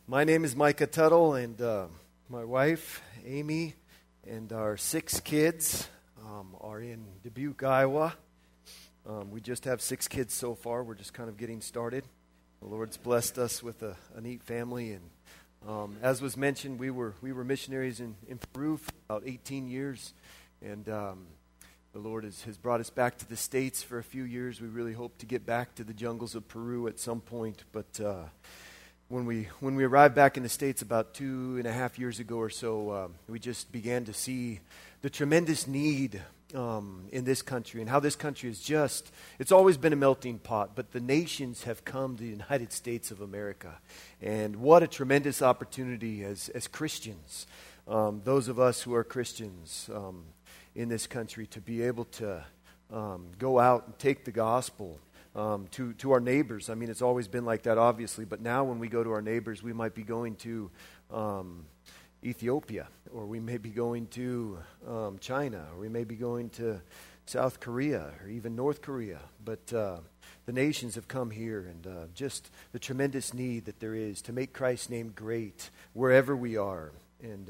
My name is Micah Tuttle, and my wife, Amy, and our 6 kids are in Dubuque, Iowa. We just have 6 kids so far. We're just kind of getting started. The Lord's blessed us with a neat family, and as was mentioned, we were missionaries in Peru for about 18 years, and the Lord has brought us back to the States for a few years. We really hope to get back to the jungles of Peru at some point, but when we arrived back in the States about 2.5 years ago or so, we just began to see the tremendous need in this country, and how this country is it's always been a melting pot, but the nations have come to the United States of America. And what a tremendous opportunity as Christians, those of us who are Christians in this country, to be able to go out and take the gospel to our neighbors. I mean, it's always been like that, obviously, but now when we go to our neighbors, we might be going to Ethiopia, or we may be going to China, or we may be going to South Korea, or even North Korea. But the nations have come here, and just the tremendous need that there is to make Christ's name great wherever we are. And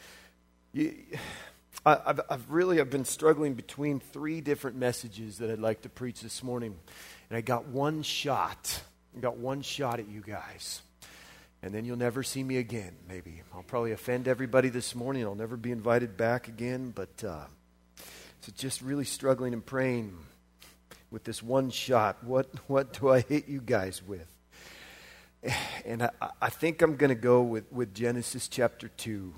I've been struggling between 3 different messages that I'd like to preach this morning. And I got one shot. I got one shot at you guys. And then you'll never see me again, maybe. I'll probably offend everybody this morning. I'll never be invited back again. But so just really struggling and praying with this one shot. What do I hit you guys with? And I think I'm going to go with Genesis chapter 2.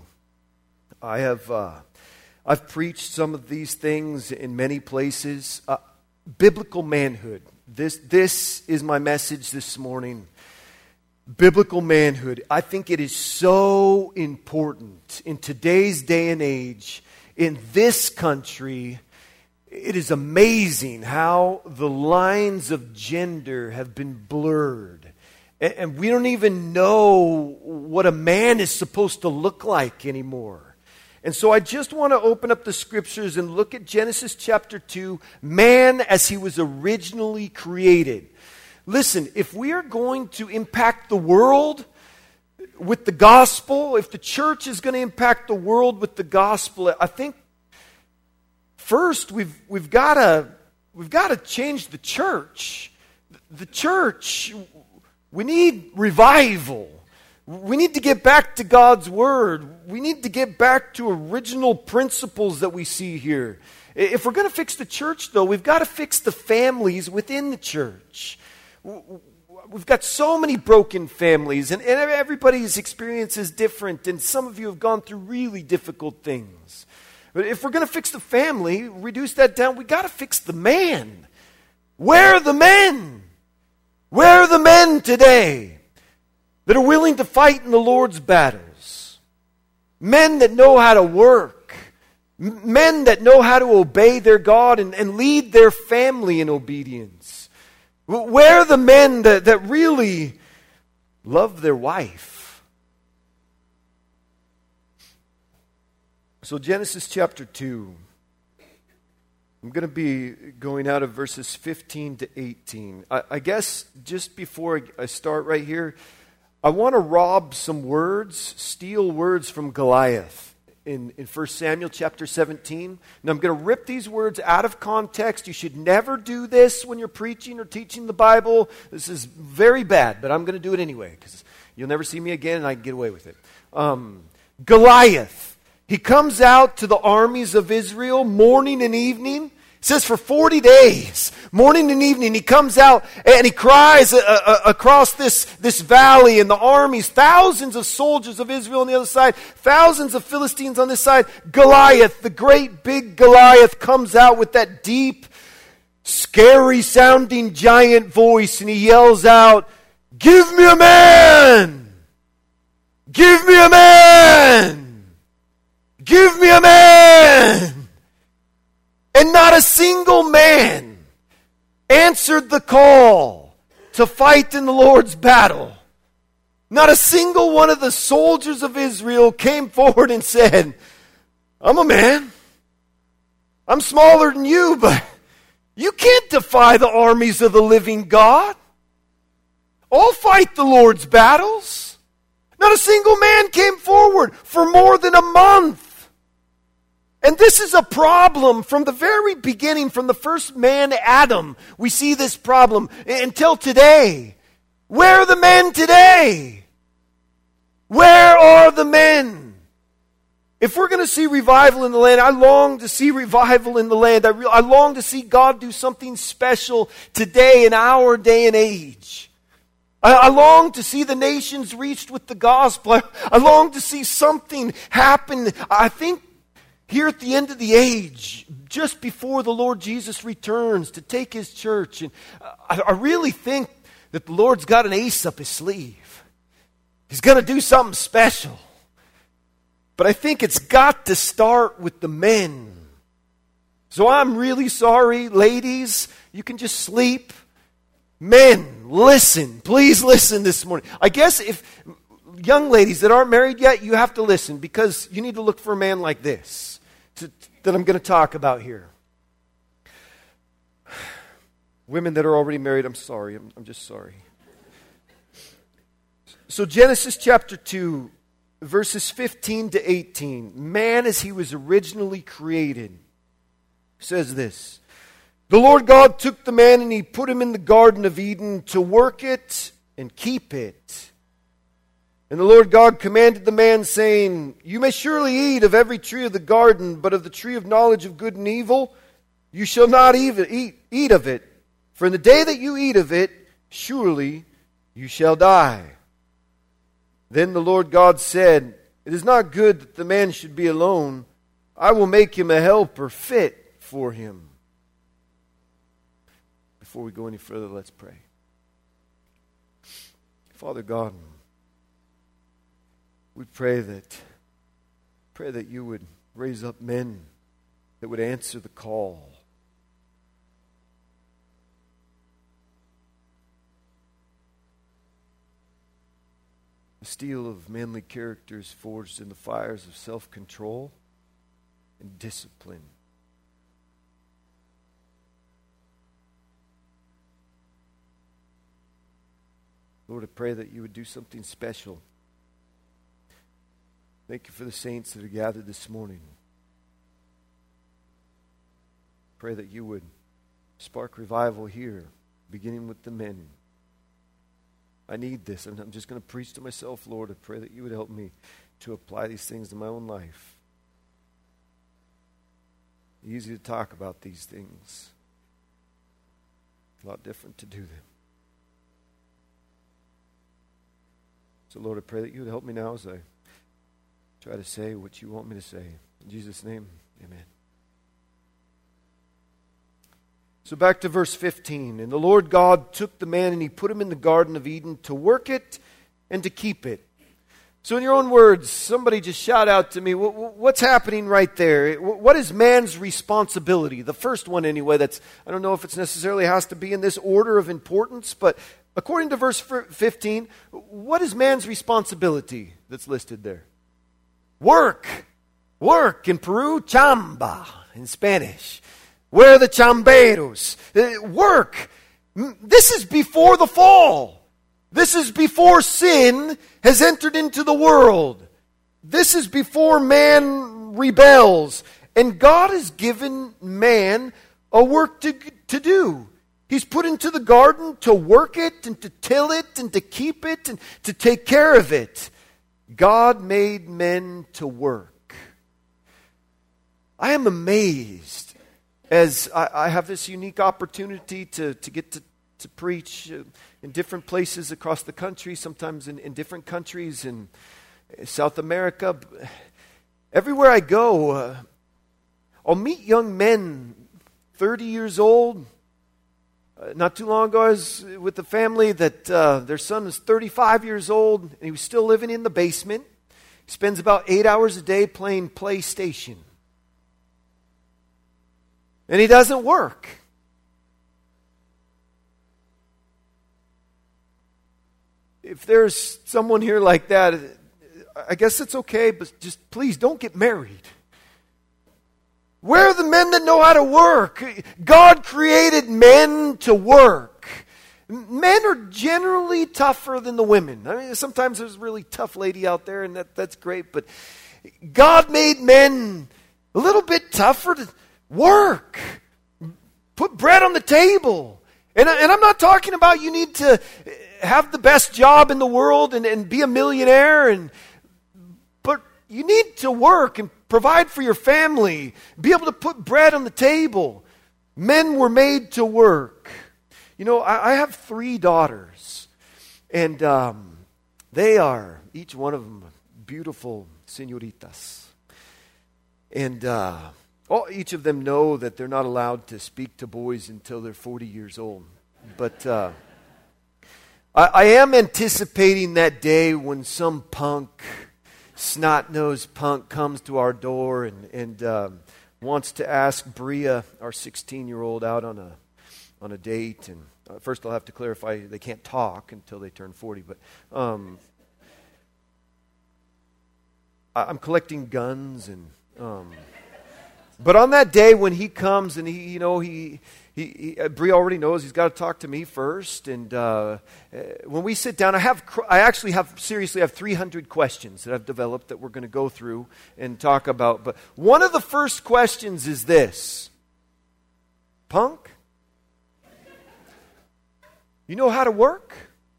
I've preached some of these things in many places. Biblical manhood. This is my message this morning. Biblical manhood. I think it is so important in today's day and age, in this country. It is amazing how the lines of gender have been blurred. And we don't even know what a man is supposed to look like anymore. And so I just want to open up the scriptures and look at Genesis chapter 2, man as he was originally created. Listen, if we are going to impact the world with the gospel, if the church is going to impact the world with the gospel, I think first we've got to change the church. The church, we need revival. We need to get back to God's Word. We need to get back to original principles that we see here. If we're going to fix the church, though, we've got to fix the families within the church. We've got so many broken families, and everybody's experience is different, and some of you have gone through really difficult things. But if we're going to fix the family, reduce that down, we've got to fix the man. Where are the men? Where are the men today that are willing to fight in the Lord's battles? Men that know how to work. Men that know how to obey their God and lead their family in obedience. Where are the men that really love their wife? So Genesis chapter 2. I'm going to be going out of verses 15 to 18. I guess just before I start right here, I want to rob some words, steal words from Goliath in 1 Samuel chapter 17. And I'm going to rip these words out of context. You should never do this when you're preaching or teaching the Bible. This is very bad, but I'm going to do it anyway because you'll never see me again and I can get away with it. Goliath, he comes out to the armies of Israel morning and evening. It says for 40 days, morning and evening, he comes out and he cries across this valley, and the armies, thousands of soldiers of Israel on the other side, thousands of Philistines on this side. Goliath, the great big Goliath, comes out with that deep, scary sounding giant voice, and he yells out, "Give me a man! Give me a man! Give me a man!" And not a single man answered the call to fight in the Lord's battle. Not a single one of the soldiers of Israel came forward and said, "I'm a man. I'm smaller than you, but you can't defy the armies of the living God. I'll fight the Lord's battles." Not Not a single man came forward for more than a month. And this is a problem from the very beginning, from the first man, Adam. We see this problem until today. Where are the men today? Where are the men? If we're going to see revival in the land, I long to see revival in the land. I long to see God do something special today in our day and age. I long to see the nations reached with the gospel. I long to see something happen. I think here at the end of the age, just before the Lord Jesus returns to take His church, and I really think that the Lord's got an ace up His sleeve. He's going to do something special. But I think it's got to start with the men. So I'm really sorry, ladies. You can just sleep. Men, listen. Please listen this morning. I guess if young ladies that aren't married yet, you have to listen because you need to look for a man like this that I'm going to talk about here. Women that are already married, I'm sorry. I'm just sorry. So Genesis chapter 2, verses 15 to 18. Man as he was originally created says this. The Lord God took the man and He put him in the Garden of Eden to work it and keep it. And the Lord God commanded the man, saying, You may surely eat of every tree of the garden, but of the tree of knowledge of good and evil you shall not even eat of it. For in the day that you eat of it, surely you shall die. Then the Lord God said, It is not good that the man should be alone. I will make him a helper fit for him. Before we go any further, let's pray. Father God, we pray that you would raise up men that would answer the call. The steel of manly characters forged in the fires of self-control and discipline. Lord, I pray that you would do something special. Thank you for the saints that are gathered this morning. Pray that you would spark revival here, beginning with the men. I need this. I'm just going to preach to myself, Lord. I pray that you would help me to apply these things to my own life. Easy to talk about these things. A lot different to do them. So, Lord, I pray that you would help me now as I try to say what you want me to say. In Jesus' name, amen. So back to verse 15. And the Lord God took the man and He put him in the Garden of Eden to work it and to keep it. So in your own words, somebody just shout out to me, what's happening right there? What is man's responsibility? The first one anyway, I don't know if it necessarily has to be in this order of importance, but according to verse 15, what is man's responsibility that's listed there? Work. Work. In Peru, chamba in Spanish. Where are the chamberos? Work. This is before the fall. This is before sin has entered into the world. This is before man rebels. And God has given man a work to do. He's put into the garden to work it and to till it and to keep it and to take care of it. God made men to work. I am amazed as I have this unique opportunity to get to preach in different places across the country, sometimes in different countries in South America. Everywhere I go, I'll meet young men, 30 years old. Not too long ago, I was with a family that their son was 35 years old, and he was still living in the basement. He spends about 8 hours a day playing PlayStation. And he doesn't work. If there's someone here like that, I guess it's okay, but just please don't get married. Where are the men that know how to work? God created men to work. Men are generally tougher than the women. I mean, sometimes there's a really tough lady out there, and that's great, but God made men a little bit tougher to work, put bread on the table. And I'm not talking about you need to have the best job in the world and be a millionaire, but you need to work and provide for your family, be able to put bread on the table. Men were made to work. You know, I have 3 daughters, and they are, each one of them, beautiful señoritas. And each of them know that they're not allowed to speak to boys until they're 40 years old. But I am anticipating that day when some punk, snot-nosed punk, comes to our door and wants to ask Bria, our 16-year-old, out on a date. And first I'll have to clarify they can't talk until they turn 40. But I'm collecting guns and... But on that day when he comes and Bria already knows he's got to talk to me first. And when we sit down, I actually have 300 questions that I've developed that we're going to go through and talk about. But one of the first questions is this: punk, you know how to work?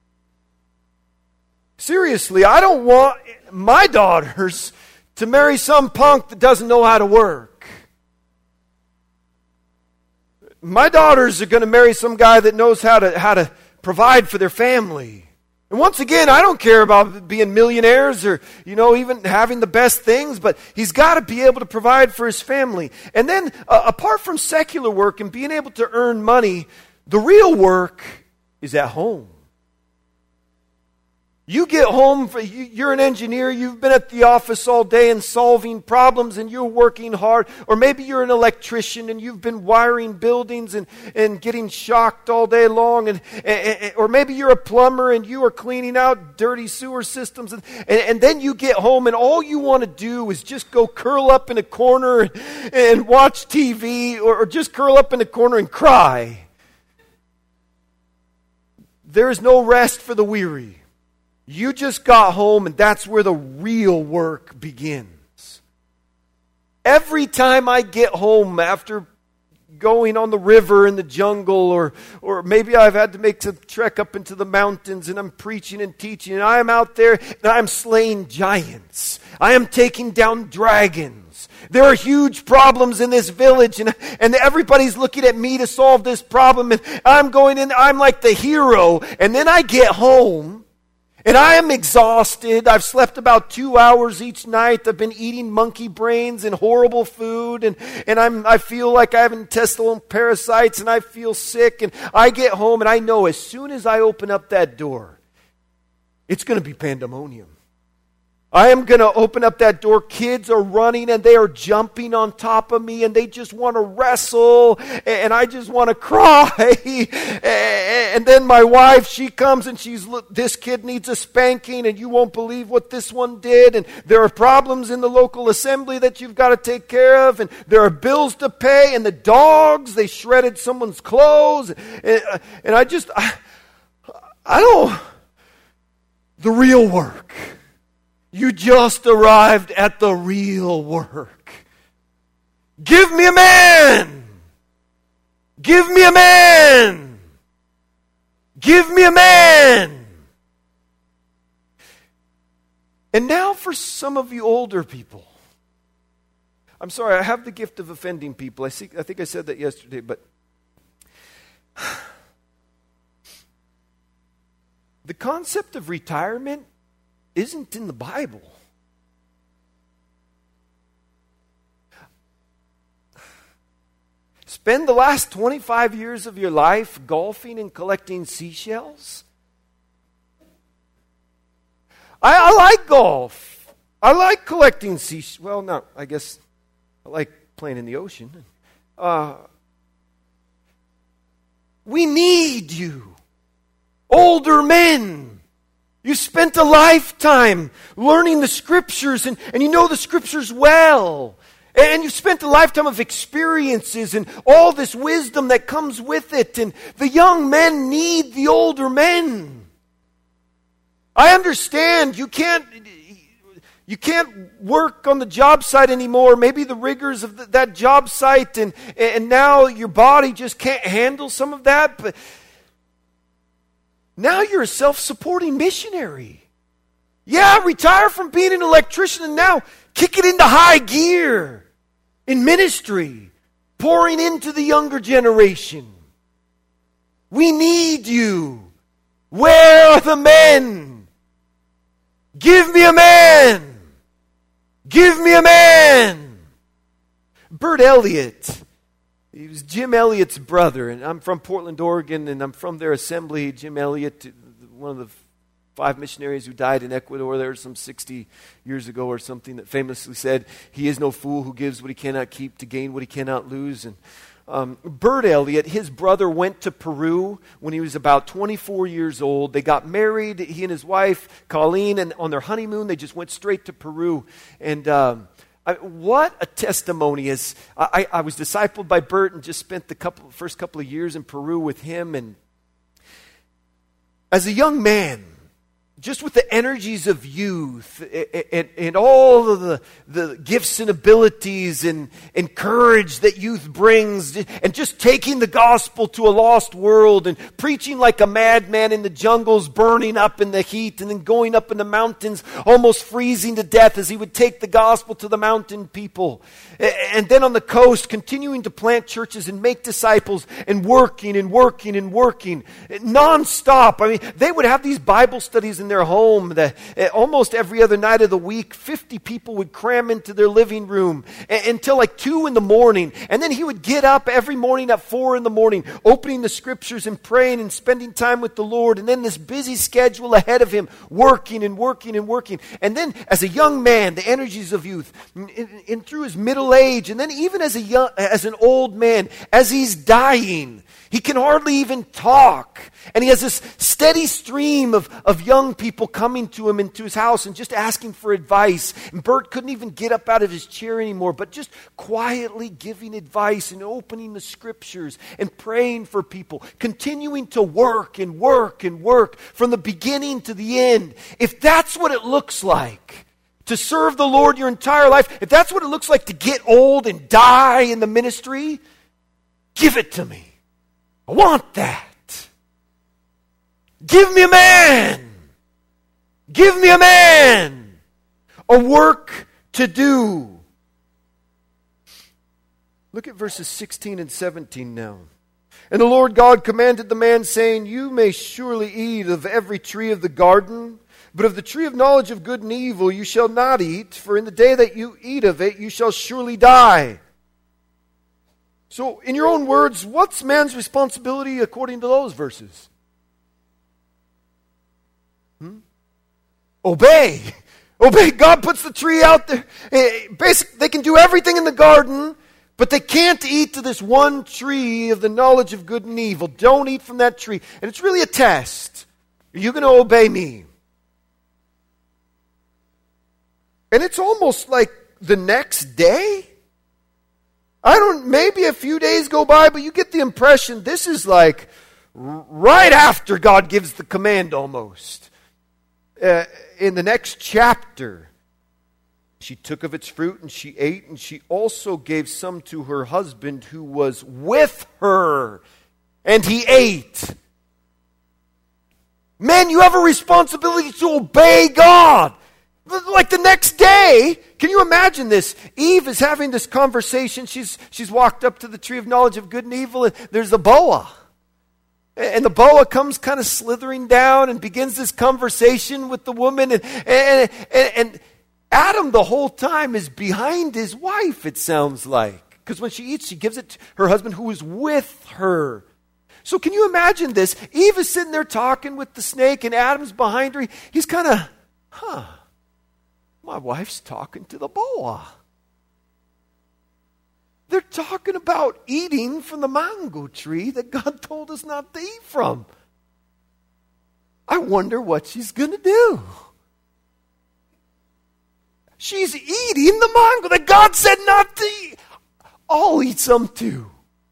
Seriously, I don't want my daughters to marry some punk that doesn't know how to work. My daughters are going to marry some guy that knows how to provide for their family. And once again, I don't care about being millionaires or, even having the best things, but he's got to be able to provide for his family. And then, apart from secular work and being able to earn money, the real work is at home. You get home, you're an engineer, you've been at the office all day and solving problems and you're working hard. Or maybe you're an electrician and you've been wiring buildings and getting shocked all day long. Or maybe you're a plumber and you are cleaning out dirty sewer systems. And then you get home and all you want to do is just go curl up in a corner and watch TV, or just curl up in a corner and cry. There is no rest for the weary. You just got home, and that's where the real work begins. Every time I get home after going on the river in the jungle, or maybe I've had to make a trek up into the mountains and I'm preaching and teaching, and I am out there and I'm slaying giants. I am taking down dragons. There are huge problems in this village, and everybody's looking at me to solve this problem, and I'm going in, I'm like the hero, and then I get home, and I am exhausted. I've slept about 2 hours each night. I've been eating monkey brains and horrible food. And I feel like I have intestinal parasites and I feel sick. And I get home and I know as soon as I open up that door, it's going to be pandemonium. I am going to open up that door. Kids are running and they are jumping on top of me and they just want to wrestle and I just want to cry. And then my wife, she comes and this kid needs a spanking and you won't believe what this one did. And there are problems in the local assembly that you've got to take care of. And there are bills to pay. And the dogs, they shredded someone's clothes. And I don't, the real work. You just arrived at the real work. Give me a man! Give me a man! Give me a man! And now for some of you older people. I'm sorry, I have the gift of offending people. I think I said that yesterday, but the concept of retirement isn't in the Bible. Spend the last 25 years of your life golfing and collecting seashells? I like golf. I like collecting seashells. Well, no, I guess I like playing in the ocean. We need you. Older men. You spent a lifetime learning the Scriptures, and you know the Scriptures well. And you've spent a lifetime of experiences and all this wisdom that comes with it. And the young men need the older men. I understand you can't work on the job site anymore. Maybe the rigors of that job site and now your body just can't handle some of that. But now you're a self-supporting missionary. Yeah, retire from being an electrician and now kick it into high gear in ministry, pouring into the younger generation. We need you. Where are the men? Give me a man. Give me a man. Bert Elliott, he was Jim Elliott's brother, and I'm from Portland, Oregon, and I'm from their assembly. Jim Elliott, one of the 5 missionaries who died in Ecuador there some 60 years ago or something, that famously said, "He is no fool who gives what he cannot keep to gain what he cannot lose." And Bert Elliott, his brother, went to Peru when he was about 24 years old. They got married, he and his wife, Colleen, and on their honeymoon, they just went straight to Peru. And what a testimony. I was discipled by Bert and just spent the first couple of years in Peru with him. And as a young man, just with the energies of youth and all of the gifts and abilities and courage that youth brings, and just taking the gospel to a lost world and preaching like a madman in the jungles, burning up in the heat, and then going up in the mountains, almost freezing to death as he would take the gospel to the mountain people. And then on the coast, continuing to plant churches and make disciples and working and working and working nonstop. I mean, they would have these Bible studies in their home that almost every other night of the week. 50 people would cram into their living room until like 2 in the morning. And then he would get up every morning at 4 in the morning, opening the scriptures and praying and spending time with the Lord. And then this busy schedule ahead of him, working and working and working. And then as a young man, the energies of youth, and through his middle age, and then even as an old man, as he's dying, he can hardly even talk. And he has this steady stream of young people coming to him into his house and just asking for advice. And Bert couldn't even get up out of his chair anymore, but just quietly giving advice and opening the scriptures and praying for people, continuing to work and work and work from the beginning to the end. If that's what it looks like to serve the Lord your entire life, if that's what it looks like to get old and die in the ministry, give it to me. I want that. Give me a man. Give me a man. A work to do. Look at verses 16 and 17 now. And the Lord God commanded the man, saying, "You may surely eat of every tree of the garden, but of the tree of knowledge of good and evil you shall not eat, for in the day that you eat of it you shall surely die." So, in your own words, what's man's responsibility according to those verses? Obey. Obey. God puts the tree out there. Basically, they can do everything in the garden, but they can't eat to this one tree of the knowledge of good and evil. Don't eat from that tree. And it's really a test. Are you going to obey me? And it's almost like the next day. Maybe a few days go by, but you get the impression this is like right after God gives the command almost. In the next chapter, she took of its fruit and she ate, and she also gave some to her husband who was with her, and he ate. Men, you have a responsibility to obey God. Like the next day, can you imagine this? Eve is having this conversation. She's walked up to the tree of knowledge of good and evil, and there's a boa. And the boa comes kind of slithering down and begins this conversation with the woman. And Adam the whole time is behind his wife, it sounds like. Because when she eats, she gives it to her husband who is with her. So can you imagine this? Eve is sitting there talking with the snake, and Adam's behind her. He's kind of, my wife's talking to the boa. They're talking about eating from the mango tree that God told us not to eat from. I wonder what she's going to do. She's eating the mango that God said not to eat. I'll eat some too.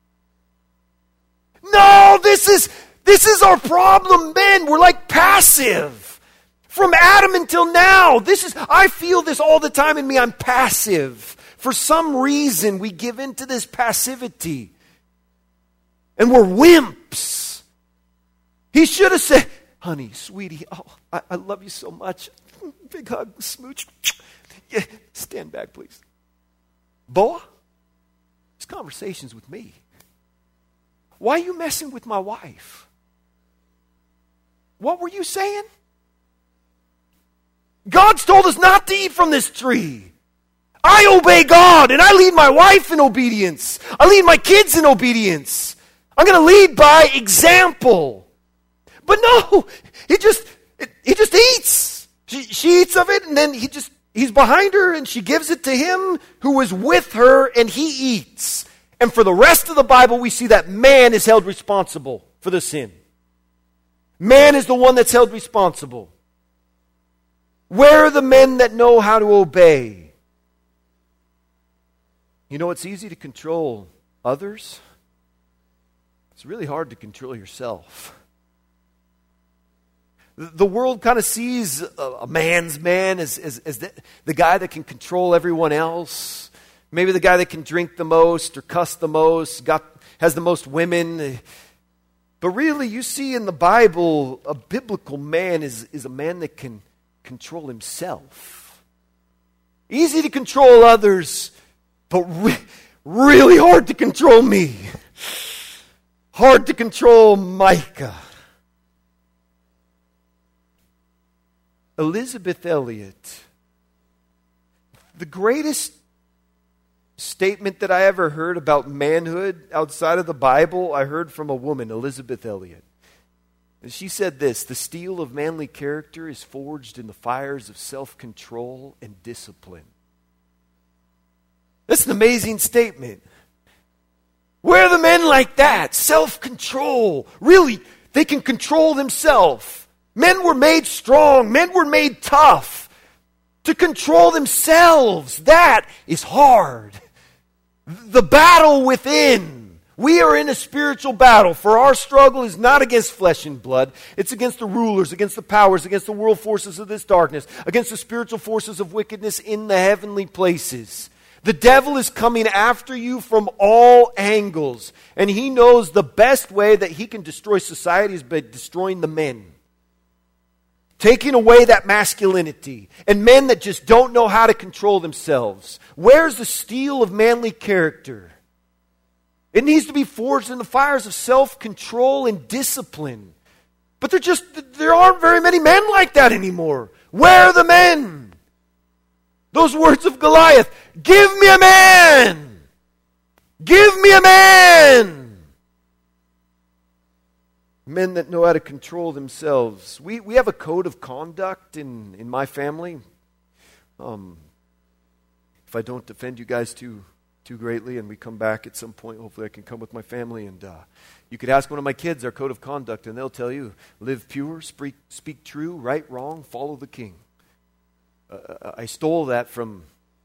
No, this is our problem, men. We're like passive. From Adam until now. I feel this all the time in me. I'm passive. For some reason, we give into this passivity. And we're wimps. He should have said, honey, sweetie, I love you so much. Big hug, smooch. Yeah, stand back, please. Boa, this conversation's with me. Why are you messing with my wife? What were you saying? God's told us not to eat from this tree. I obey God and I lead my wife in obedience. I lead my kids in obedience. I'm going to lead by example. But no, he just eats. She eats of it and then he's behind her and she gives it to him who is with her and he eats. And for the rest of the Bible, we see that man is held responsible for the sin. Man is the one that's held responsible. Where are the men that know how to obey? You know, it's easy to control others. It's really hard to control yourself. The world kind of sees a man's man as the guy that can control everyone else. Maybe the guy that can drink the most or cuss the most, has the most women. But really, you see in the Bible, a biblical man is a man that can control himself. Easy to control others, but really hard to control me. Hard to control Micah. Elisabeth Elliot, the greatest statement that I ever heard about manhood outside of the Bible, I heard from a woman, Elisabeth Elliot. And she said this: the steel of manly character is forged in the fires of self-control and discipline. That's an amazing statement. Where are the men like that? Self-control. Really, they can control themselves. Men were made strong. Men were made tough. To control themselves, that is hard. The battle within. We are in a spiritual battle, for our struggle is not against flesh and blood. It's against the rulers, against the powers, against the world forces of this darkness, against the spiritual forces of wickedness in the heavenly places. The devil is coming after you from all angles, and he knows the best way that he can destroy society is by destroying the men. Taking away that masculinity. And men that just don't know how to control themselves. Where's the steel of manly character? It needs to be forged in the fires of self-control and discipline. But there aren't very many men like that anymore. Where are the men? Those words of Goliath, give me a man! Give me a man! Men that know how to control themselves. We have a code of conduct in my family. If I don't offend you guys too greatly and we come back at some point, hopefully I can come with my family and you could ask one of my kids their code of conduct and they'll tell you, live pure, speak true, right, wrong, follow the king. I stole that from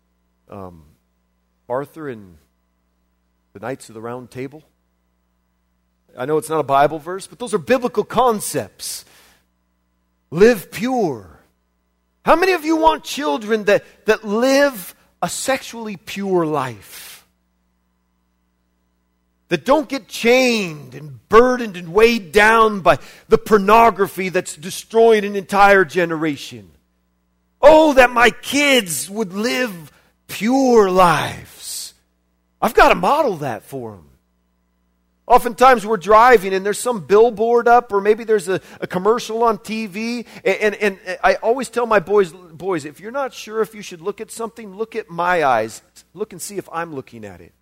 Arthur and the Knights of the Round Table. I know it's not a Bible verse, but those are biblical concepts. Live pure. How many of you want children that live a sexually pure life? That don't get chained and burdened and weighed down by the pornography that's destroying an entire generation. Oh, that my kids would live pure lives. I've got to model that for them. Oftentimes we're driving and there's some billboard up or maybe there's a commercial on TV and I always tell my boys, if you're not sure if you should look at something, look at my eyes. Look and see if I'm looking at it.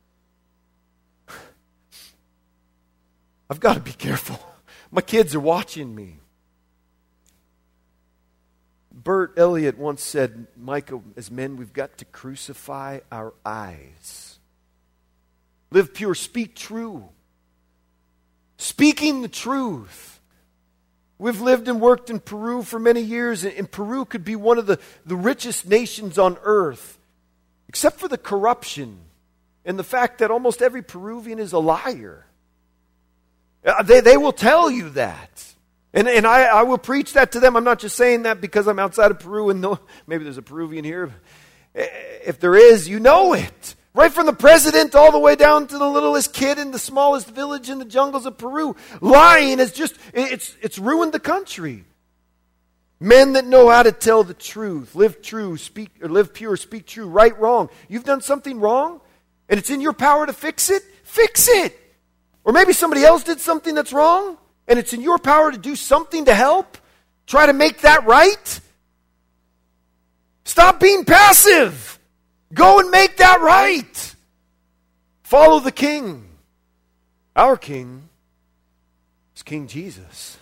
I've got to be careful. My kids are watching me. Bert Elliott once said, Micah, as men, we've got to crucify our eyes. Live pure, speak true. Speaking the truth. We've lived and worked in Peru for many years, and Peru could be one of the richest nations on earth, except for the corruption and the fact that almost every Peruvian is a liar. They will tell you that. And I will preach that to them. I'm not just saying that because I'm outside of Peru and maybe there's a Peruvian here. If there is, you know it. Right from the president all the way down to the littlest kid in the smallest village in the jungles of Peru. Lying is just, it's ruined the country. Men that know how to tell the truth, live true, live pure, speak true, right, wrong. You've done something wrong and it's in your power to fix it, fix it. Or maybe somebody else did something that's wrong and it's in your power to do something to help. Try to make that right. Stop being passive. Go and make that right. Follow the King. Our King is King Jesus.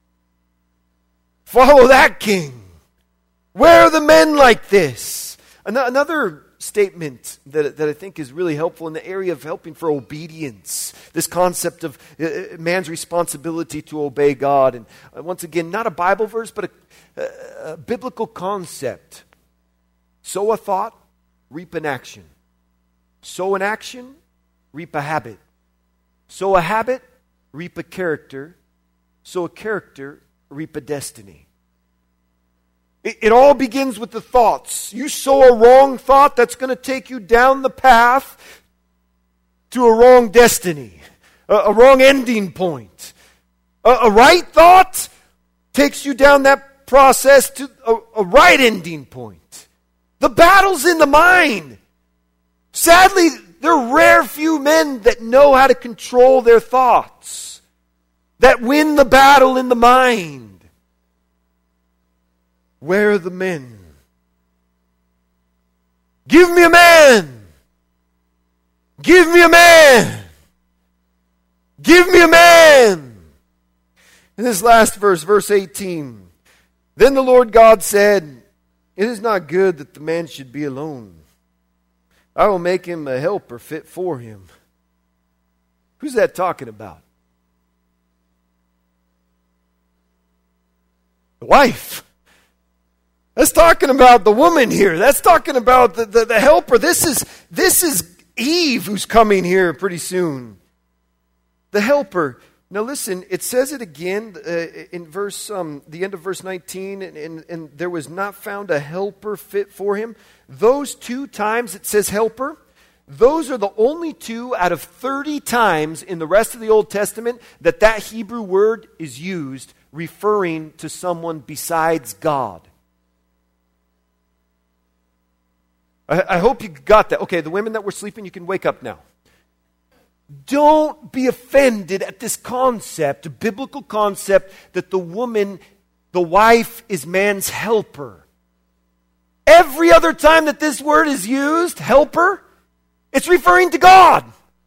Follow that King. Where are the men like this? Another statement that I think is really helpful in the area of helping for obedience. This concept of man's responsibility to obey God. And once again, not a Bible verse, but a biblical concept. Sow a thought, reap an action. Sow an action, reap a habit. Sow a habit, reap a character. Sow a character, reap a destiny. It all begins with the thoughts. You sow a wrong thought, that's going to take you down the path to a wrong destiny, a wrong ending point. A right thought takes you down that process to a right ending point. The battle's in the mind. Sadly, there are rare few men that know how to control their thoughts, that win the battle in the mind. Where are the men? Give me a man! Give me a man! Give me a man! In this last verse, verse 18, then the Lord God said, it is not good that the man should be alone. I will make him a helper fit for him. Who's that talking about? The wife. That's talking about the woman here. That's talking about the helper. This is Eve who's coming here pretty soon. The helper. Now listen, it says it again in verse the end of verse 19, and there was not found a helper fit for him. Those 2 times it says helper, those are the only 2 out of 30 times in the rest of the Old Testament that Hebrew word is used referring to someone besides God. I hope you got that. Okay, the women that were sleeping, you can wake up now. Don't be offended at this concept, a biblical concept, that the woman, the wife, is man's helper. Every other time that this word is used, helper, it's referring to God.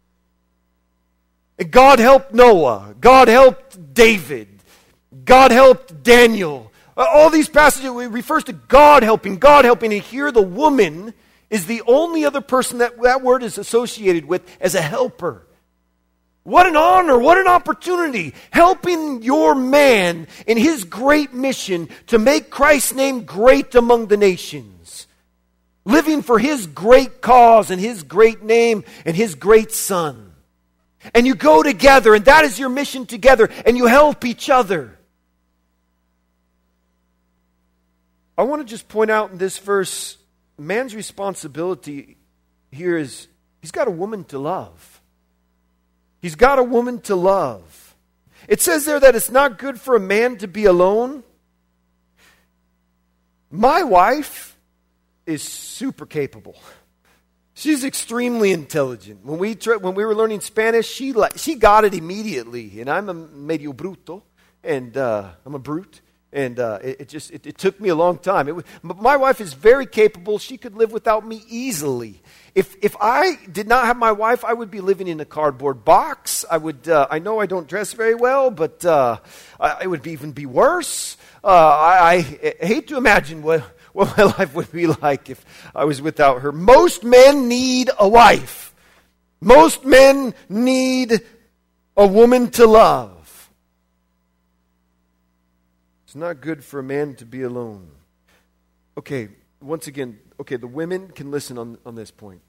And God helped Noah. God helped David. God helped Daniel. All these passages, it refers to God helping. And here the woman is the only other person that word is associated with as a helper. What an honor, what an opportunity, helping your man in his great mission to make Christ's name great among the nations. Living for his great cause and his great name and his great son. And you go together, and that is your mission together, and you help each other. I want to just point out in this verse, man's responsibility here is he's got a woman to love. He's got a woman to love. It says there that it's not good for a man to be alone. My wife is super capable. She's extremely intelligent. When we were learning Spanish, she got it immediately. And I'm a medio bruto, and I'm a brute. And it took me a long time. My wife is very capable. She could live without me easily. If I did not have my wife, I would be living in a cardboard box. I know I don't dress very well, but it would even be worse. I hate to imagine what my life would be like if I was without her. Most men need a wife. Most men need a woman to love. It's not good for a man to be alone. Okay, once again, the women can listen on this point.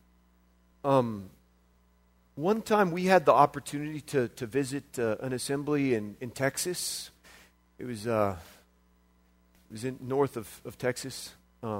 One time we had the opportunity to visit an assembly in Texas. It was in north of Texas,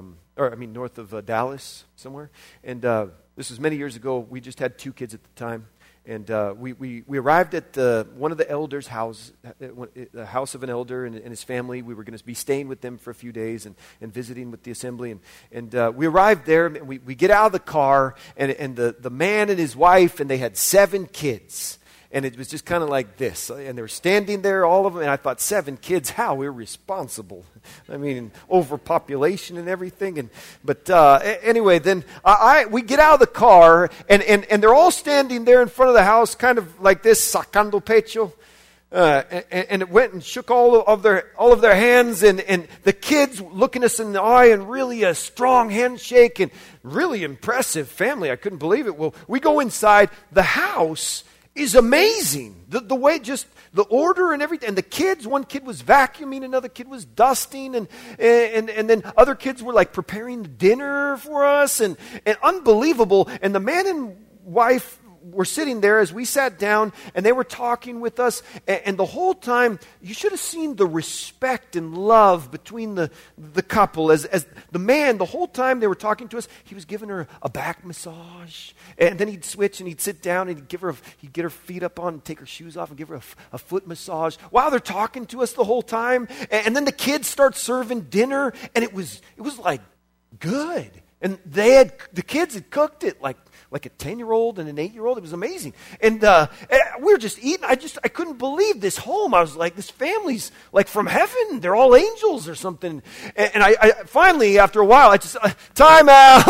north of Dallas somewhere. And this was many years ago. We just had 2 kids at the time. And we arrived at one of the elders' house, the house of an elder and his family. We were going to be staying with them for a few days and visiting with the assembly. And we arrived there, and we get out of the car, and the man and his wife, and they had 7 kids. And it was just kind of like this. And they were standing there, all of them, and I thought, 7 kids, how irresponsible. I mean, overpopulation and everything. But anyway, then we get out of the car, and they're all standing there in front of the house, kind of like this, sacando pecho. And it went and shook all of their hands, and the kids looking us in the eye, and really a strong handshake, and really impressive family. I couldn't believe it. Well, we go inside. The house is amazing. The way, just the order and everything. And the kids, one kid was vacuuming, another kid was dusting, and then other kids were like preparing dinner for us, and unbelievable. And the man and wife were sitting there as we sat down, and they were talking with us, and the whole time, you should have seen the respect and love between the couple. As the man, the whole time they were talking to us, he was giving her a back massage, and then he'd switch and he'd sit down and he'd get her feet up on and take her shoes off and give her a foot massage while they're talking to us the whole time. And then the kids start serving dinner, and it was like good. And the kids had cooked it like a 10-year-old and an 8-year-old. It was amazing. And we were just eating. I couldn't believe this home. I was like, this family's like from heaven. They're all angels or something. And I finally, after a while, I just, time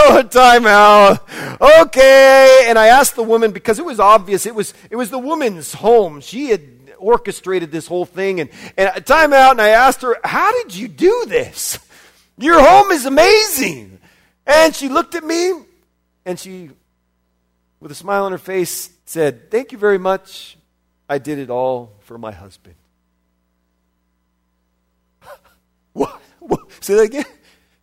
out. Okay. And I asked the woman, because it was obvious, it was the woman's home. She had orchestrated this whole thing. And time out, and I asked her, how did you do this? Your home is amazing. And she looked at me, and she, with a smile on her face, said, thank you very much. I did it all for my husband. What? Say that again?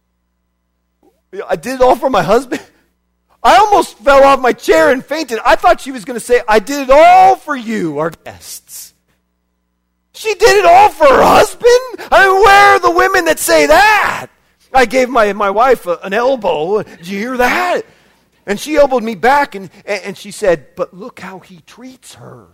I did it all for my husband? I almost fell off my chair and fainted. I thought she was going to say, I did it all for you, our guests. She did it all for her husband? I mean, where are the women that say that? I gave my wife an elbow. Did you hear that? And she elbowed me back, and she said, but look how he treats her.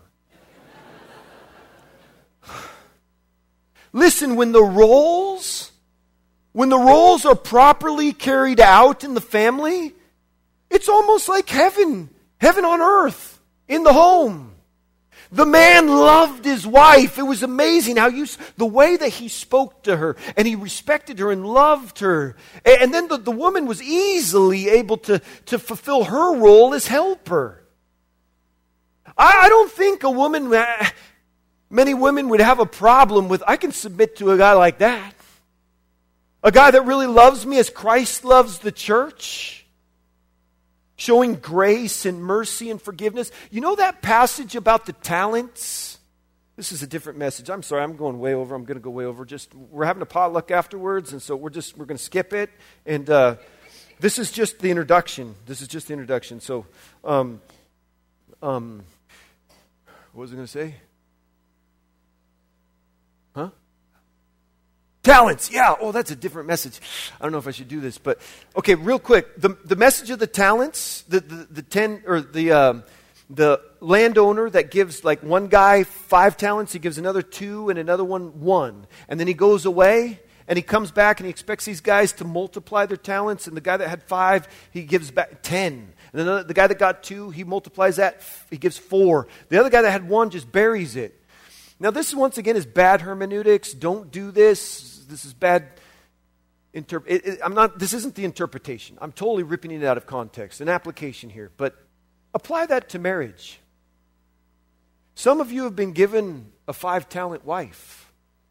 Listen, when the roles are properly carried out in the family, it's almost like heaven on earth, in the home. The man loved his wife. It was amazing how the way that he spoke to her, and he respected her and loved her. And then the woman was easily able to fulfill her role as helper. I don't think many women would have a problem with, I can submit to a guy like that. A guy that really loves me as Christ loves the church. Showing grace and mercy and forgiveness. You know that passage about the talents? This is a different message. I'm sorry, I'm going way over. I'm going to go way over. We're having a potluck afterwards, and so we're going to skip it. And this is just the introduction. So, what was I going to say? Huh? Talents, yeah. Oh, that's a different message. I don't know if I should do this, but okay, real quick. The message of the talents, the landowner that gives like one guy 5 talents, he gives another 2 and another one 1, and then he goes away and he comes back and he expects these guys to multiply their talents. And the guy that had 5, he gives back 10. And then the guy that got 2, he multiplies that, he gives 4. The other guy that had 1 just buries it. Now, this once again is bad hermeneutics. Don't do this. This is bad. This isn't the interpretation. I'm totally ripping it out of context. An application here, but apply that to marriage. Some of you have been given a 5-talent wife.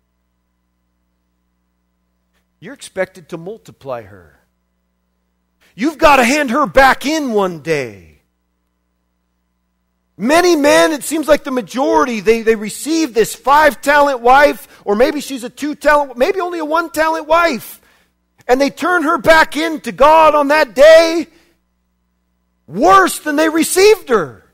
You're expected to multiply her. You've got to hand her back in one day. Many men, it seems like the majority, they receive this 5-talent wife, or maybe she's a 2-talent, maybe only a 1-talent wife. And they turn her back into God on that day worse than they received her.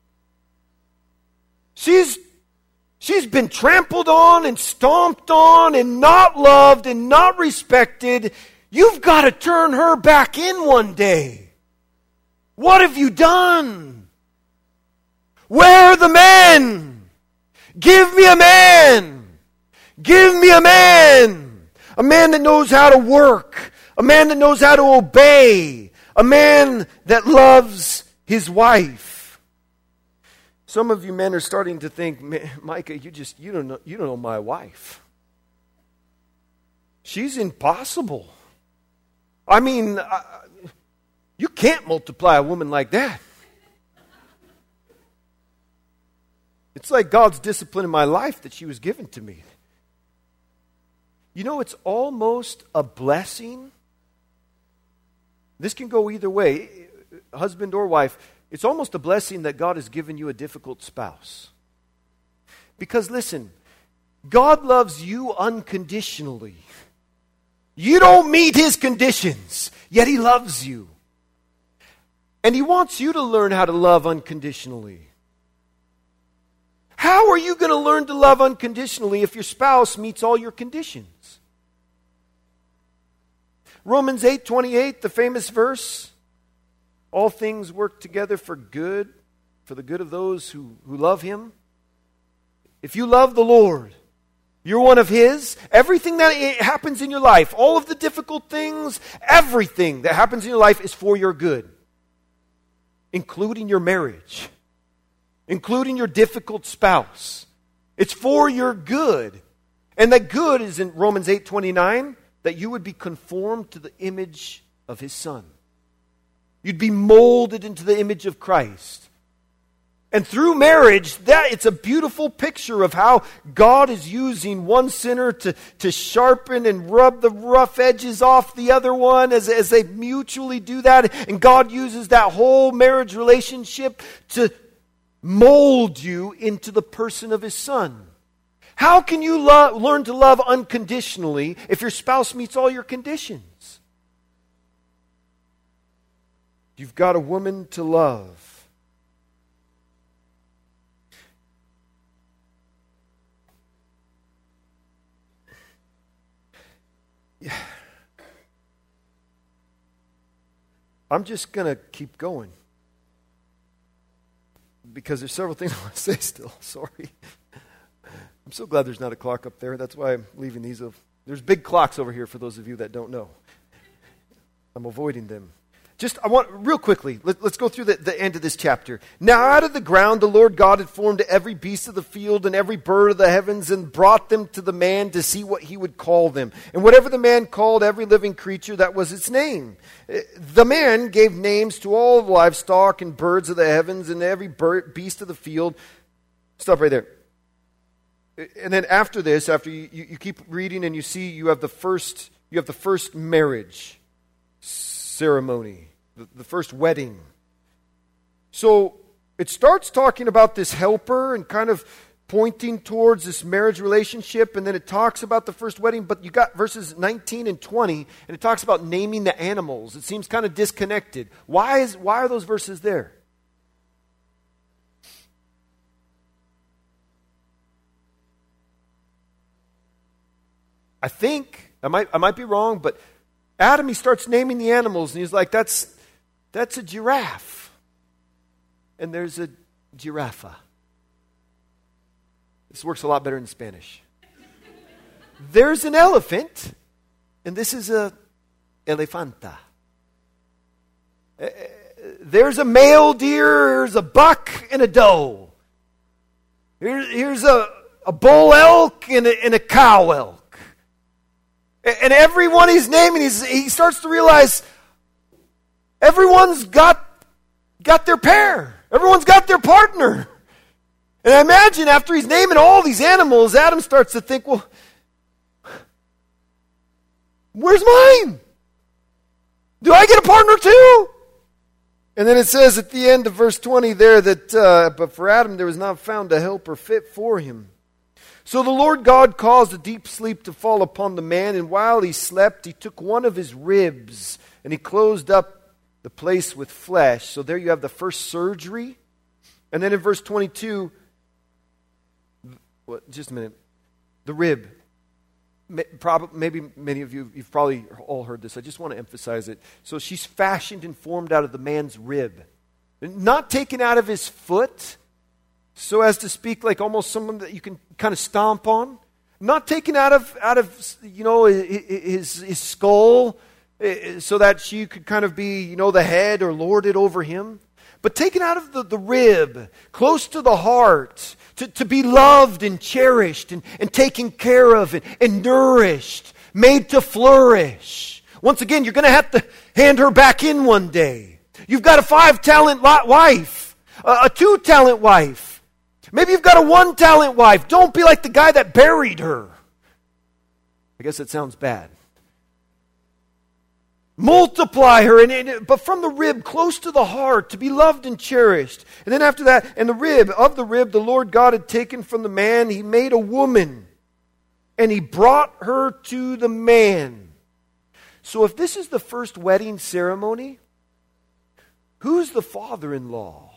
She's been trampled on and stomped on and not loved and not respected. You've got to turn her back in one day. What have you done? Where are the men? Give me a man. Give me a man. A man that knows how to work. A man that knows how to obey. A man that loves his wife. Some of you men are starting to think, Micah, you don't know my wife. She's impossible. I mean, you can't multiply a woman like that. It's like God's discipline in my life that she was given to me. You know, it's almost a blessing. This can go either way, husband or wife. It's almost a blessing that God has given you a difficult spouse. Because listen, God loves you unconditionally. You don't meet His conditions, yet He loves you. And He wants you to learn how to love unconditionally. How are you going to learn to love unconditionally if your spouse meets all your conditions? Romans 8:28, the famous verse, all things work together for good, for the good of those who love Him. If you love the Lord, you're one of His. Everything that happens in your life, all of the difficult things, everything that happens in your life is for your good, including your marriage, including your difficult spouse. It's for your good. And that good is in Romans 8:29, that you would be conformed to the image of His Son. You'd be molded into the image of Christ. And through marriage, it's a beautiful picture of how God is using one sinner to sharpen and rub the rough edges off the other one as they mutually do that. And God uses that whole marriage relationship to mold you into the person of His Son. How can you learn to love unconditionally if your spouse meets all your conditions? You've got a woman to love. Yeah. I'm just going to keep going, because there's several things I want to say still. Sorry. I'm so glad there's not a clock up there. That's why I'm leaving these. There's big clocks over here for those of you that don't know. I'm avoiding them. I want, real quickly, let's go through the end of this chapter. Now out of the ground the Lord God had formed every beast of the field and every bird of the heavens and brought them to the man to see what he would call them. And whatever the man called every living creature, that was its name. The man gave names to all the livestock and birds of the heavens and every beast of the field. Stop right there. And then after this, after you keep reading and you see you have the first marriage ceremony, the first wedding. So it starts talking about this helper and kind of pointing towards this marriage relationship, and then it talks about the first wedding, but you got verses 19 and 20, and it talks about naming the animals. It seems kind of disconnected. Why are those verses there? I think, I might be wrong, but Adam, he starts naming the animals, and he's like, that's a giraffe. And there's a giraffa. This works a lot better in Spanish. There's an elephant, and this is a elefanta. There's a male deer, there's a buck, and a doe. Here's a bull elk and a cow elk. And everyone he's naming, he starts to realize everyone's got their pair. Everyone's got their partner. And I imagine after he's naming all these animals, Adam starts to think, well, where's mine? Do I get a partner too? And then it says at the end of verse 20 there that, but for Adam there was not found a helper fit for him. So the Lord God caused a deep sleep to fall upon the man, and while he slept, he took one of his ribs, and he closed up the place with flesh. So there you have the first surgery. And then in verse 22, just a minute, the rib. Maybe many of you, you've probably all heard this. I just want to emphasize it. So she's fashioned and formed out of the man's rib. Not taken out of his foot, so as to speak like almost someone that you can kind of stomp on. Not taken out of his skull, so that she could kind of be, the head or lord it over him. But taken out of the rib, close to the heart, to be loved and cherished and taken care of and nourished, made to flourish. Once again, you're going to have to hand her back in one day. You've got a 5-talent wife, a 2-talent wife. Maybe you've got a 1-talent wife. Don't be like the guy that buried her. I guess that sounds bad. Multiply her, but from the rib, close to the heart, to be loved and cherished. And then after that, and of the rib, the Lord God had taken from the man, he made a woman, and he brought her to the man. So if this is the first wedding ceremony, who's the father-in-law?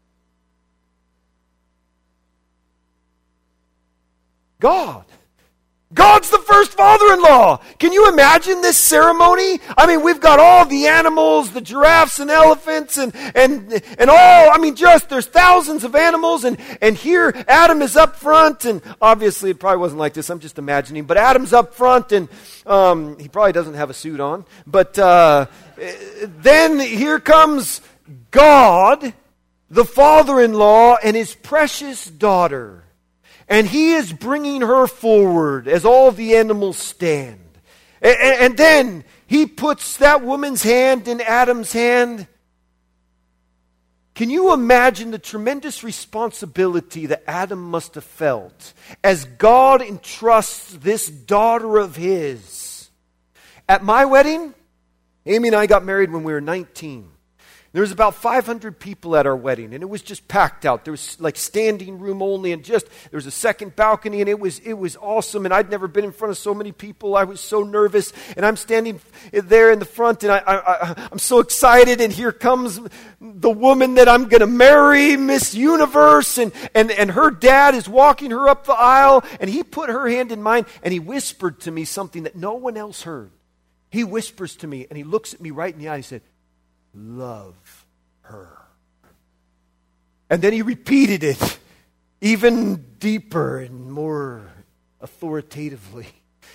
God. God's the first father-in-law. Can you imagine this ceremony? I mean, we've got all the animals, the giraffes and elephants and all, there's thousands of animals and here Adam is up front, and obviously it probably wasn't like this, I'm just imagining, but Adam's up front and he probably doesn't have a suit on, but then here comes God, the father-in-law, and his precious daughter. And he is bringing her forward as all the animals stand. And then he puts that woman's hand in Adam's hand. Can you imagine the tremendous responsibility that Adam must have felt as God entrusts this daughter of his? At my wedding, Amy and I got married when we were 19. There was about 500 people at our wedding, and it was just packed out. There was like standing room only, and there was a second balcony, and it was awesome. And I'd never been in front of so many people. I was so nervous, and I'm standing there in the front, and I'm so excited. And here comes the woman that I'm going to marry, Miss Universe, and her dad is walking her up the aisle, and he put her hand in mine, and he whispered to me something that no one else heard. He whispers to me, and he looks at me right in the eye. He said, "Love her." And then he repeated it even deeper and more authoritatively.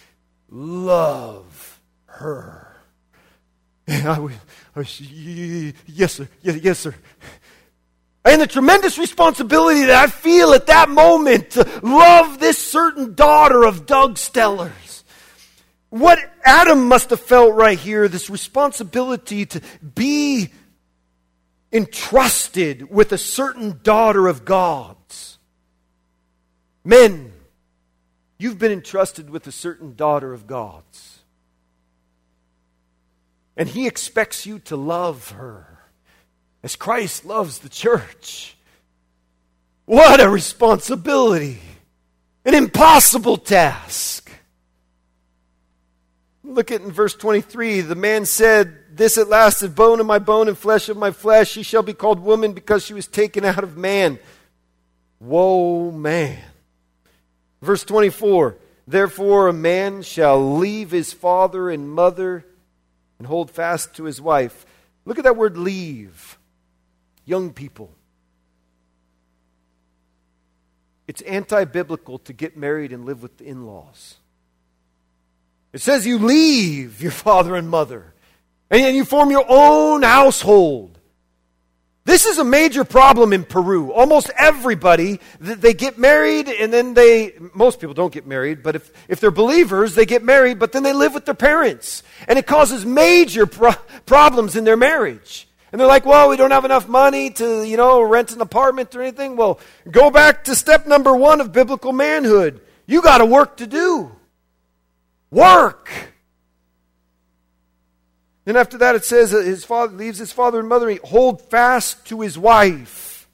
Love her. And I was yes, sir. Yes, sir. And the tremendous responsibility that I feel at that moment to love this certain daughter of Doug Stellers. What Adam must have felt right here, this responsibility to be entrusted with a certain daughter of God's. Men, you've been entrusted with a certain daughter of God's. And he expects you to love her as Christ loves the church. What a responsibility. An impossible task. Look at in verse 23. The man said, "This at last is bone of my bone and flesh of my flesh. She shall be called woman because she was taken out of man." Woe, man. Verse 24. "Therefore a man shall leave his father and mother and hold fast to his wife." Look at that word leave. Young people. It's anti-biblical to get married and live with the in-laws. It says you leave your father and mother and you form your own household. This is a major problem in Peru. Almost everybody, they get married and then most people don't get married, but if they're believers, they get married, but then they live with their parents. And it causes major problems in their marriage. And they're like, well, we don't have enough money to, rent an apartment or anything. Well, go back to step number 1 of biblical manhood. You got a work to do. Work. Then after that it says that his father leaves his father and mother and hold fast to his wife.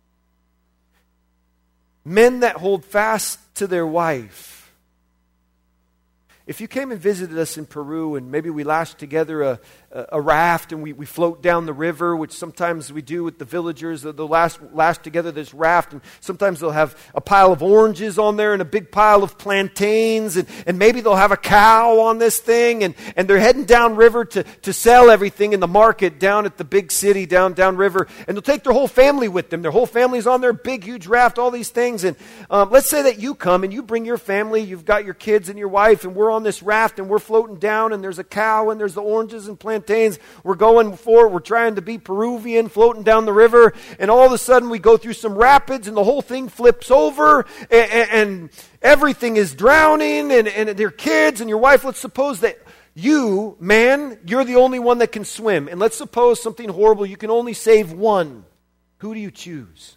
Men that hold fast to their wife. If you came and visited us in Peru and maybe we lashed together a raft and we float down the river, which sometimes we do with the villagers, they'll lash together this raft, and sometimes they'll have a pile of oranges on there and a big pile of plantains, and maybe they'll have a cow on this thing, and they're heading down river to sell everything in the market down at the big city down river, and they'll take their whole family with them. Their whole family's on their big, huge raft, all these things, and let's say that you come and you bring your family, you've got your kids and your wife, and we're on this raft and we're floating down, and there's a cow and there's the oranges and plantains. We're going forward, we're trying to be Peruvian, floating down the river, and all of a sudden we go through some rapids and the whole thing flips over, and everything is drowning, and their kids and your wife. Let's suppose that you, man, you're the only one that can swim, and let's suppose something horrible, you can only save one. Who do you choose?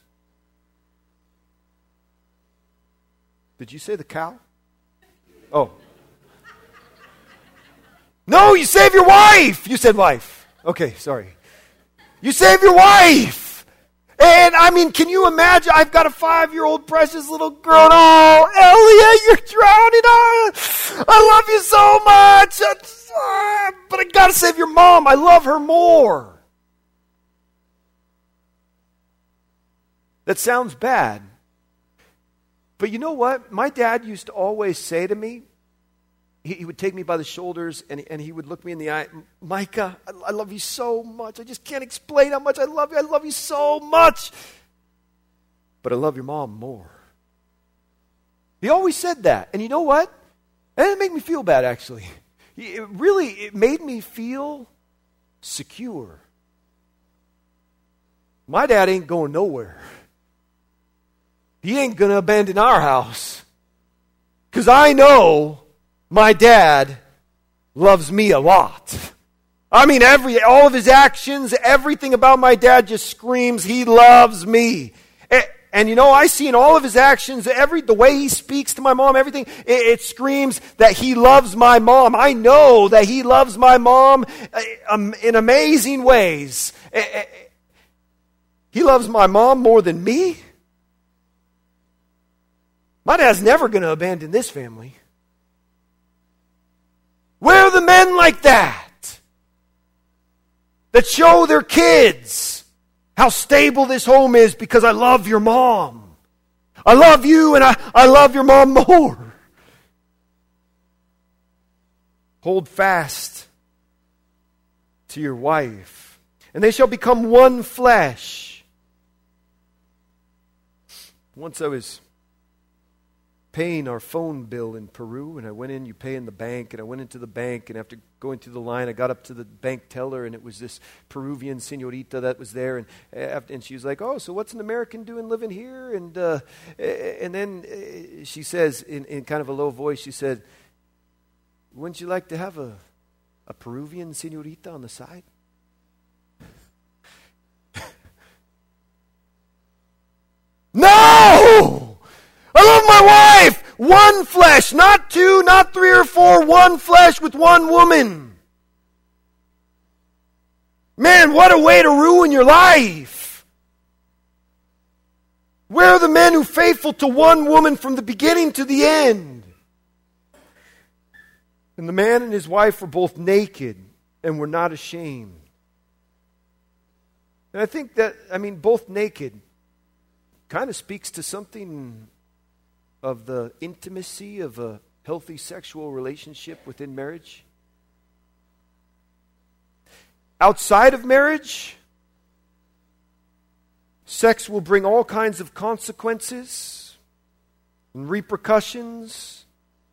Did you say the cow? Oh. No, you save your wife. You said wife. Okay, sorry. You save your wife. And I mean, can you imagine? I've got a 5-year-old precious little girl. Oh, Elliot, you're drowning. Oh, I love you so much. But I got to save your mom. I love her more. That sounds bad. But you know what? My dad used to always say to me, he would take me by the shoulders and he would look me in the eye. Micah, I love you so much. I just can't explain how much I love you. I love you so much. But I love your mom more. He always said that. And you know what? That didn't make me feel bad, actually. It made me feel secure. My dad ain't going nowhere. He ain't going to abandon our house. Because I know my dad loves me a lot. I mean, all of his actions, everything about my dad just screams he loves me. And you know, I see in all of his actions, the way he speaks to my mom, everything, it screams that he loves my mom. I know that he loves my mom in amazing ways. He loves my mom more than me. My dad's never going to abandon this family. Where are the men like that? That show their kids how stable this home is because I love your mom. I love you and I love your mom more. Hold fast to your wife, and they shall become one flesh. Once I was paying our phone bill in Peru, and I went in, you pay in the bank, and I went into the bank, and after going through the line, I got up to the bank teller, and it was this Peruvian señorita that was there, and she was like, oh, so what's an American doing living here? And then she says, in kind of a low voice, she said, wouldn't you like to have a Peruvian señorita on the side? No! I love my wife! One flesh, not two, not three or four, one flesh with one woman. Man, what a way to ruin your life. Where are the men who are faithful to one woman from the beginning to the end? And the man and his wife were both naked and were not ashamed. And I think that, both naked kind of speaks to something of the intimacy of a healthy sexual relationship within marriage. Outside of marriage, sex will bring all kinds of consequences and repercussions,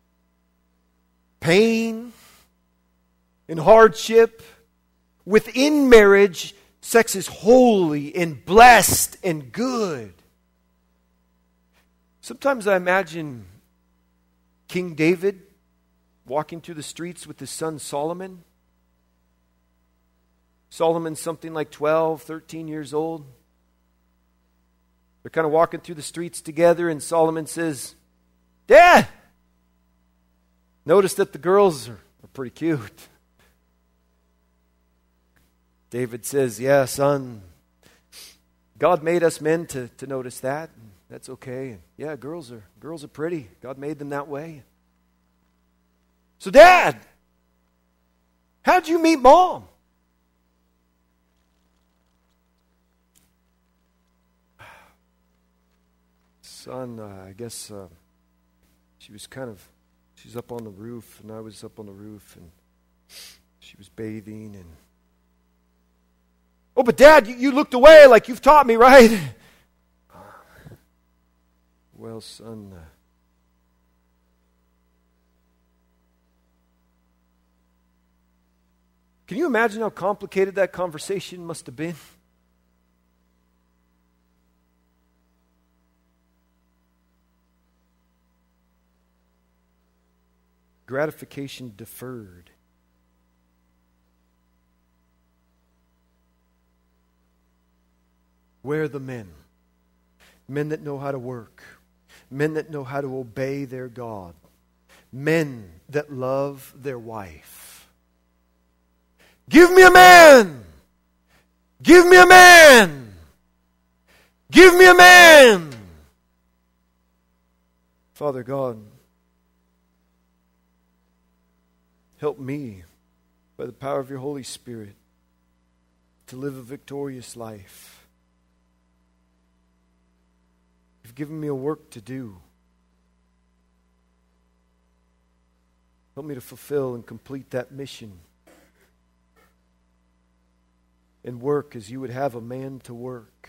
pain and hardship. Within marriage, sex is holy and blessed and good. Sometimes I imagine King David walking through the streets with his son Solomon. Solomon's something like 12, 13 years old. They're kind of walking through the streets together, and Solomon says, Dad! Notice that the girls are pretty cute. David says, yeah, son, God made us men to notice that. And that's okay. And yeah, girls are pretty. God made them that way. So, Dad, how'd you meet Mom? Son, I guess she's up on the roof, and I was up on the roof, and she was bathing, and... Oh, but Dad, you looked away like you've taught me, right? Well, son... Can you imagine how complicated that conversation must have been? Gratification deferred. Where are the men? Men that know how to work. Men that know how to obey their God. Men that love their wife. Give me a man! Give me a man! Give me a man! Father God, help me, by the power of your Holy Spirit, to live a victorious life. You've given me a work to do. Help me to fulfill and complete that mission. And work as you would have a man to work.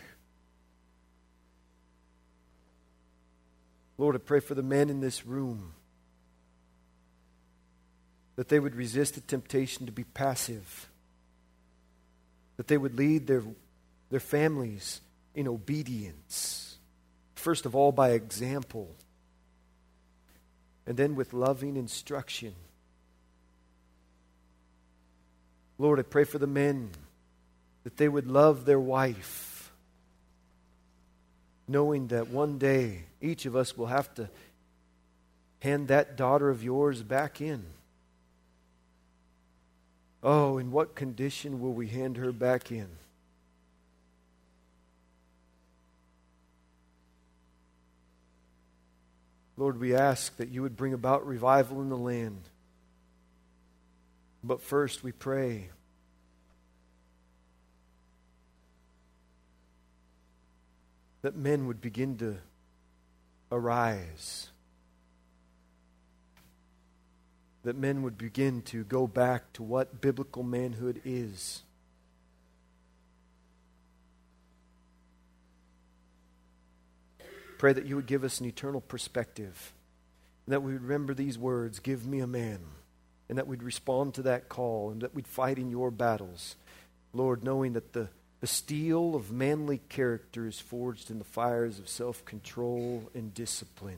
Lord, I pray for the men in this room, that they would resist the temptation to be passive, that they would lead their families in obedience, first of all by example, and then with loving instruction. Lord, I pray for the men, that they would love their wife, knowing that one day each of us will have to hand that daughter of yours back in. Oh, in what condition will we hand her back in? Lord, we ask that you would bring about revival in the land. But first we pray that men would begin to arise. That men would begin to go back to what biblical manhood is. Pray that you would give us an eternal perspective. And that we would remember these words, give me a man. And that we'd respond to that call. And that we'd fight in your battles. Lord, knowing that the steel of manly character is forged in the fires of self-control and discipline.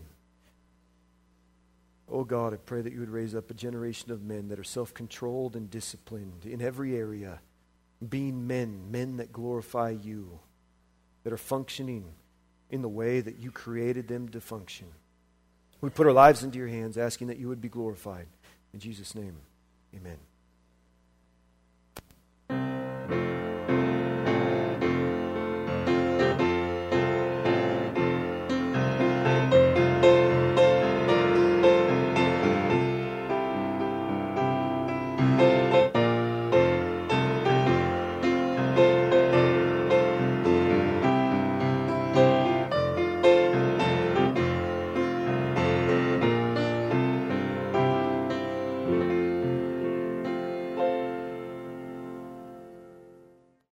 Oh God, I pray that you would raise up a generation of men that are self-controlled and disciplined in every area, being men that glorify you, that are functioning in the way that you created them to function. We put our lives into your hands, asking that you would be glorified. In Jesus' name, amen.